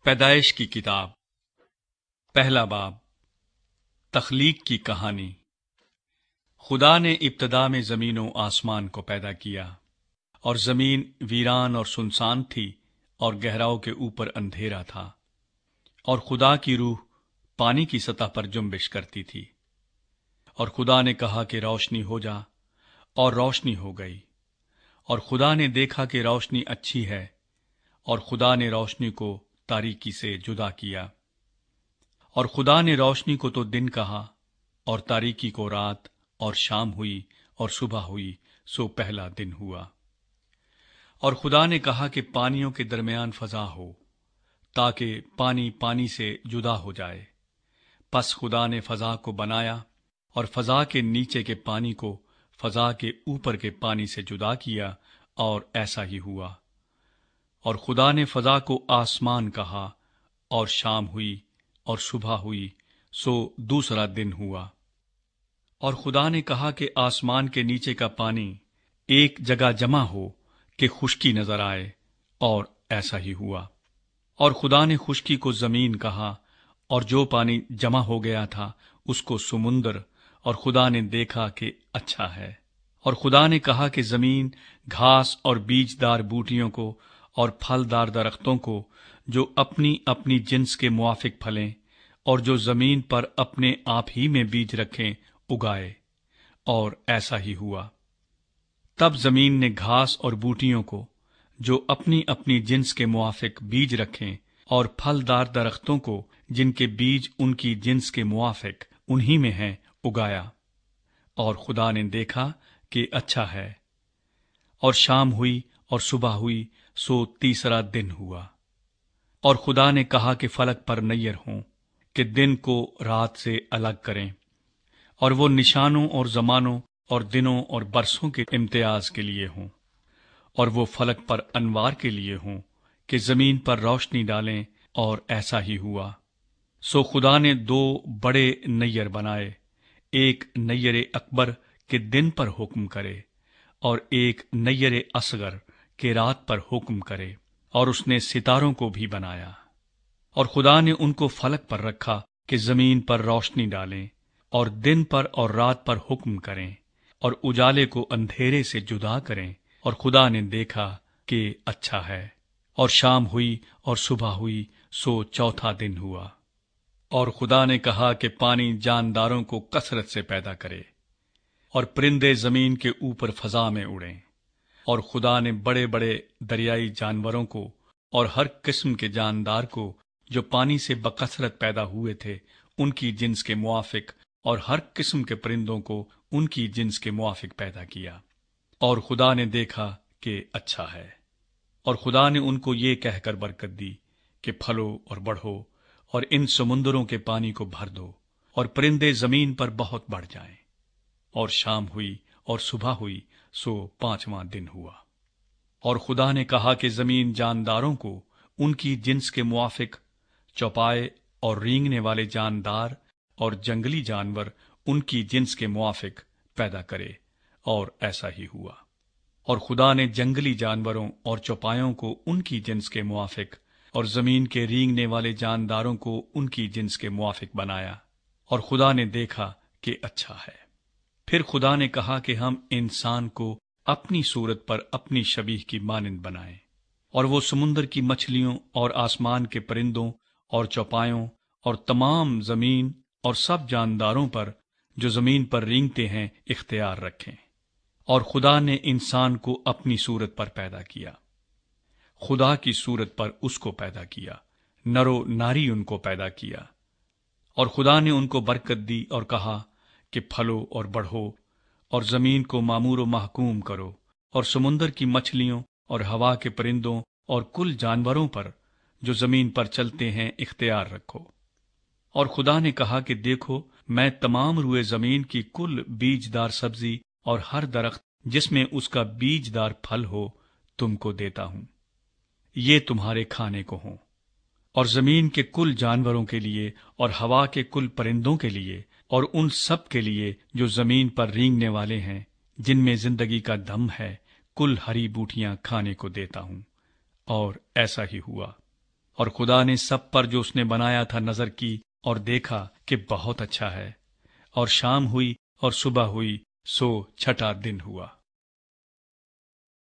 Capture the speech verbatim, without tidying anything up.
پیدائش کی کتاب پہلا باب تخلیق کی کہانی۔ خدا نے ابتدا میں زمین و آسمان کو پیدا کیا، اور زمین ویران اور سنسان تھی اور گہراؤں کے اوپر اندھیرا تھا، اور خدا کی روح پانی کی سطح پر جنبش کرتی تھی۔ اور خدا نے کہا کہ روشنی ہو جا، اور روشنی ہو گئی۔ اور خدا نے دیکھا کہ روشنی اچھی ہے، اور خدا نے روشنی کو تاریکی سے جدا کیا۔ اور خدا نے روشنی کو تو دن کہا، اور تاریکی کو رات، اور شام ہوئی اور صبح ہوئی، سو پہلا دن ہوا۔ اور خدا نے کہا کہ پانیوں کے درمیان فضا ہو، تاکہ پانی پانی سے جدا ہو جائے۔ پس خدا نے فضا کو بنایا، اور فضا کے نیچے کے پانی کو فضا کے اوپر کے پانی سے جدا کیا، اور ایسا ہی ہوا۔ اور خدا نے فضا کو آسمان کہا، اور شام ہوئی اور صبح ہوئی، سو دوسرا دن ہوا۔ اور خدا نے کہا کہ آسمان کے نیچے کا پانی ایک جگہ جمع ہو کہ خشکی نظر آئے، اور ایسا ہی ہوا۔ اور خدا نے خشکی کو زمین کہا، اور جو پانی جمع ہو گیا تھا اس کو سمندر، اور خدا نے دیکھا کہ اچھا ہے۔ اور خدا نے کہا کہ زمین گھاس اور بیج دار بوٹیوں کو اور پھلدار درختوں کو جو اپنی اپنی جنس کے موافق پھلیں، اور جو زمین پر اپنے آپ ہی میں بیج رکھیں، اگائے، اور ایسا ہی ہوا۔ تب زمین نے گھاس اور بوٹیوں کو جو اپنی اپنی جنس کے موافق بیج رکھیں، اور پھلدار درختوں کو جن کے بیج ان کی جنس کے موافق انہی میں ہیں، اگایا۔ اور خدا نے دیکھا کہ اچھا ہے۔ اور شام ہوئی اور صبح ہوئی، سو تیسرا دن ہوا۔ اور خدا نے کہا کہ فلک پر نیر ہوں، کہ دن کو رات سے الگ کریں، اور وہ نشانوں اور زمانوں اور دنوں اور برسوں کے امتیاز کے لیے ہوں، اور وہ فلک پر انوار کے لیے ہوں، کہ زمین پر روشنی ڈالیں، اور ایسا ہی ہوا۔ سو خدا نے دو بڑے نیر بنائے، ایک نیر اکبر کہ دن پر حکم کرے، اور ایک نیر اصغر کہ رات پر حکم کرے، اور اس نے ستاروں کو بھی بنایا۔ اور خدا نے ان کو فلک پر رکھا کہ زمین پر روشنی ڈالیں، اور دن پر اور رات پر حکم کریں، اور اجالے کو اندھیرے سے جدا کریں۔ اور خدا نے دیکھا کہ اچھا ہے۔ اور شام ہوئی اور صبح ہوئی، سو چوتھا دن ہوا۔ اور خدا نے کہا کہ پانی جانداروں کو کثرت سے پیدا کرے، اور پرندے زمین کے اوپر فضا میں اڑیں۔ اور خدا نے بڑے بڑے دریائی جانوروں کو اور ہر قسم کے جاندار کو جو پانی سے بکثرت پیدا ہوئے تھے ان کی جنس کے موافق، اور ہر قسم کے پرندوں کو ان کی جنس کے موافق پیدا کیا۔ اور خدا نے دیکھا کہ اچھا ہے۔ اور خدا نے ان کو یہ کہہ کر برکت دی کہ پھلو اور بڑھو، اور ان سمندروں کے پانی کو بھر دو، اور پرندے زمین پر بہت بڑھ جائیں۔ اور شام ہوئی اور صبح ہوئی، سو پانچواں دن ہوا۔ اور خدا نے کہا کہ زمین جانداروں کو ان کی جنس کے موافق، چوپائے اور رینگنے والے جاندار اور جنگلی جانور ان کی جنس کے موافق پیدا کرے، اور ایسا ہی ہوا۔ اور خدا نے جنگلی جانوروں اور چوپایوں کو ان کی جنس کے موافق، اور زمین کے رینگنے والے جانداروں کو ان کی جنس کے موافق بنایا، اور خدا نے دیکھا کہ اچھا ہے۔ پھر خدا نے کہا کہ ہم انسان کو اپنی صورت پر اپنی شبیہ کی مانند بنائیں، اور وہ سمندر کی مچھلیوں اور آسمان کے پرندوں اور چوپایوں اور تمام زمین اور سب جانداروں پر جو زمین پر رینگتے ہیں اختیار رکھیں۔ اور خدا نے انسان کو اپنی صورت پر پیدا کیا، خدا کی صورت پر اس کو پیدا کیا، نر و ناری ان کو پیدا کیا۔ اور خدا نے ان کو برکت دی اور کہا کہ پھلو اور بڑھو، اور زمین کو معمور و محکوم کرو، اور سمندر کی مچھلیوں اور ہوا کے پرندوں اور کل جانوروں پر جو زمین پر چلتے ہیں اختیار رکھو۔ اور خدا نے کہا کہ دیکھو، میں تمام روئے زمین کی کل بیج دار سبزی اور ہر درخت جس میں اس کا بیج دار پھل ہو تم کو دیتا ہوں، یہ تمہارے کھانے کو ہوں۔ اور زمین کے کل جانوروں کے لیے اور ہوا کے کل پرندوں کے لیے اور ان سب کے لیے جو زمین پر رینگنے والے ہیں جن میں زندگی کا دم ہے، کل ہری بوٹیاں کھانے کو دیتا ہوں۔ اور ایسا ہی ہوا۔ اور خدا نے سب پر جو اس نے بنایا تھا نظر کی اور دیکھا کہ بہت اچھا ہے، اور شام ہوئی اور صبح ہوئی، سو چھٹا دن ہوا۔